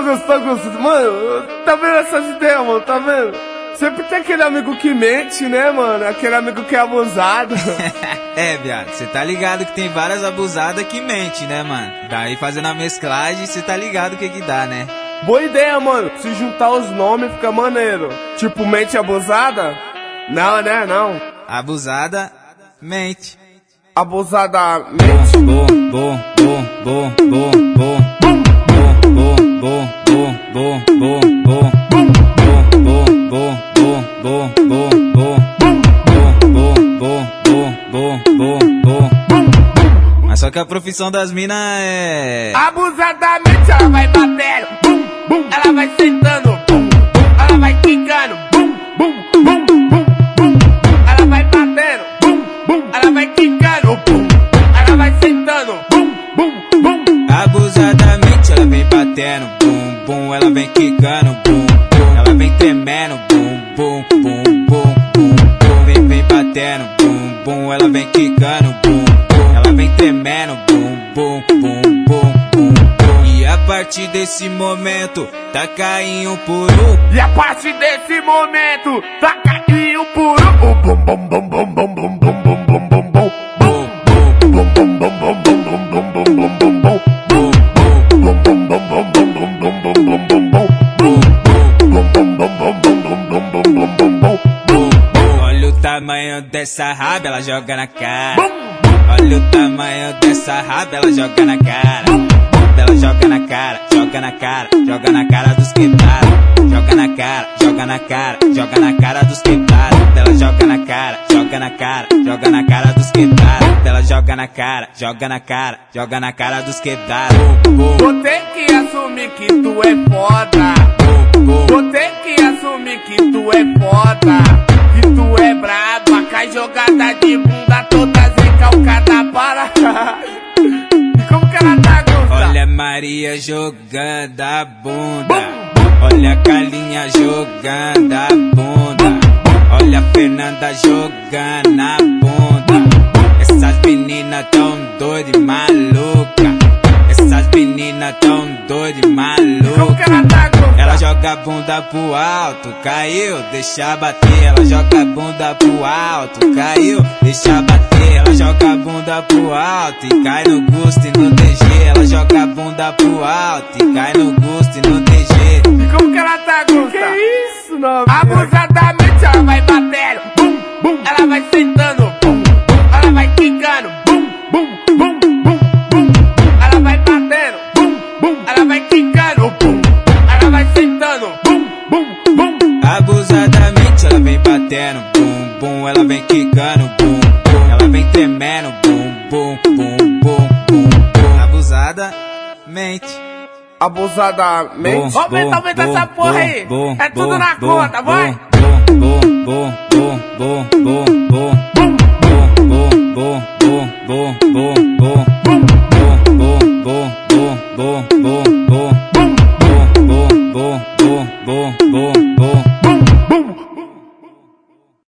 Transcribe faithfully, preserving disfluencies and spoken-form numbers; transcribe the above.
gostou, gostou. Mano, tá vendo essas ideias, mano? Tá vendo? Sempre tem aquele amigo que mente, né, mano? Aquele amigo que é abusado. É, viado, cê tá ligado que tem várias abusadas que mente, né, mano? Daí fazendo a mesclagem, cê tá ligado o que que dá, né? Boa ideia, mano. Se juntar os nomes fica maneiro. Tipo, mente abusada? Não, né, não. Abusada, mente. Abusada, mente. Bom, bom, bom, bom, bom, bom, bom, bom, bom, bom, bom, bom, bom. Bom, bom, bom, bom, bom, bom, bom, bom, bom, bom, bom. Mas só que a profissão das minas é... Abusadamente ela vai batendo, bum, bum. Ela vai sentando, bum, bum. Ela vai quicando, bum, bum, bum, bum, bum. Ela vai batendo, bum, bum. Ela vai quicando, bum. Ela vai sentando, bum, bum, bum. Abusadamente ela vem batendo, bum, bum. Ela vem quicando, bum, bum. Ela vem tremendo, bum, bum, bum, bum, bum, bum. Vem, vem batendo, bum, bum. Ela vem quicando, bum, bum. Ela vem tremendo, bum, bum, bum, bum, bum, bum. E a partir desse momento, tá caindo por um. E a partir desse momento, tá caindo por um. Bum, bum, bum, bum, bum, bum, bum, bum, bum, bum, bum. Bum, bum, bum, bum, bum, bum, bum, bum, bum, bum, bum. Olha o tamanho dessa raba, ela joga na cara. Olha o tamanho dessa raba, ela joga na cara. Ela joga na cara, joga na cara, joga na cara dos quebrados. Joga na cara, joga na cara, joga na cara dos quebrados. Ela joga na cara, joga na cara, joga na cara dos quebrados. Ela joga na cara, joga na cara, joga na cara dos quebrados. Vou ter que assumir que tu é foda. Vou ter que assumir que tu é foda. Que tu é braba, cai jogada de bunda toda recalcada para. E como que ela tá, Gusta? Olha a Maria jogando a bunda. Olha a Carlinha jogando a bunda. Olha a Fernanda jogando a bunda. Essas meninas tão doidas e maluca. Essas meninas tão doidas e maluca. Como que ela tá, Gusta? Ela joga a bunda pro alto, caiu, deixa bater. Ela joga a bunda pro alto, caiu, deixa bater. Ela joga a bunda pro alto e cai no gosto e no D G. Ela joga a bunda pro alto e cai no gosto e no D G. E como que ela tá, Gusta? Que isso, novinha? Abusadamente ela vai batendo, bum, bum. Ela vai sentando, bum, bum. Ela vai quicando, bum, bum, bum, bum, bum. Ela vai batendo, bum, bum. Ela vai quicando, bum. Ela vai sentando, bum, bum, bum. Abusadamente ela vem batendo, bum, bum. Ela vem quicando, bum, bum. Ela vem tremendo, bum, bum, bum, bum, bum, bum. Abusada, mente. Abusadamente. Aumenta, aumenta essa porra aí. Bom, é tudo bom, na bom, conta, vai. Bom, bom, bom, bom, bom, bom, bom, bom, bom, bom, bom, bom, bom, bom, bom.